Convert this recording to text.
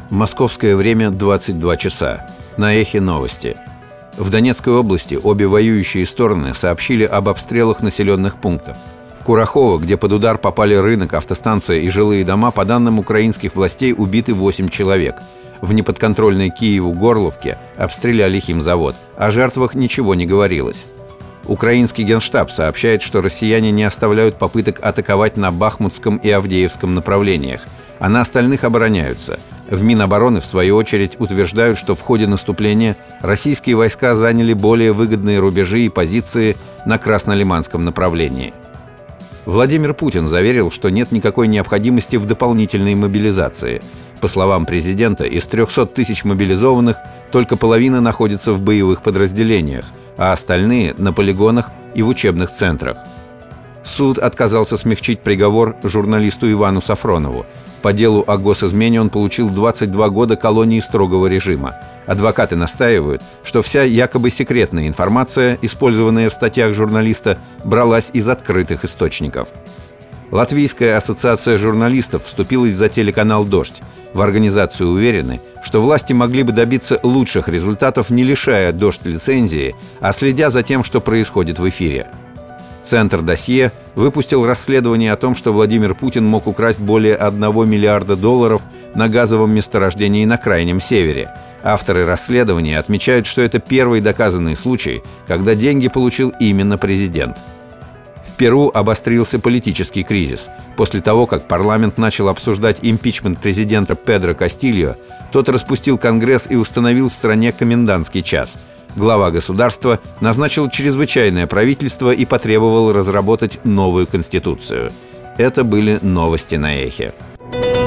Московское время 22 часа. На Эхе новости. В Донецкой области обе воюющие стороны сообщили об обстрелах населенных пунктов. В Курахово, где под удар попали рынок, автостанция и жилые дома, по данным украинских властей, убиты 8 человек. В неподконтрольной Киеву Горловке обстреляли химзавод. О жертвах ничего не говорилось. Украинский генштаб сообщает, что россияне не оставляют попыток атаковать на Бахмутском и Авдеевском направлениях, а на остальных обороняются. В Минобороны, в свою очередь, утверждают, что в ходе наступления российские войска заняли более выгодные рубежи и позиции на Краснолиманском направлении. Владимир Путин заверил, что нет никакой необходимости в дополнительной мобилизации. По словам президента, из 300 тысяч мобилизованных только половина находится в боевых подразделениях, а остальные – на полигонах и в учебных центрах. Суд отказался смягчить приговор журналисту Ивану Сафронову. По делу о госизмене он получил 22 года колонии строгого режима. Адвокаты настаивают, что вся якобы секретная информация, использованная в статьях журналиста, бралась из открытых источников. Латвийская ассоциация журналистов вступилась за телеканал «Дождь». В организации уверены, что власти могли бы добиться лучших результатов, не лишая «Дождь» лицензии, а следя за тем, что происходит в эфире. Центр «Досье» выпустил расследование о том, что Владимир Путин мог украсть более $1 миллиарда на газовом месторождении на Крайнем Севере. Авторы расследования отмечают, что это первый доказанный случай, когда деньги получил именно президент. В Перу обострился политический кризис. После того, как парламент начал обсуждать импичмент президента Педро Кастильо, тот распустил Конгресс и установил в стране комендантский час. Глава государства назначил чрезвычайное правительство и потребовал разработать новую конституцию. Это были новости на Эхе.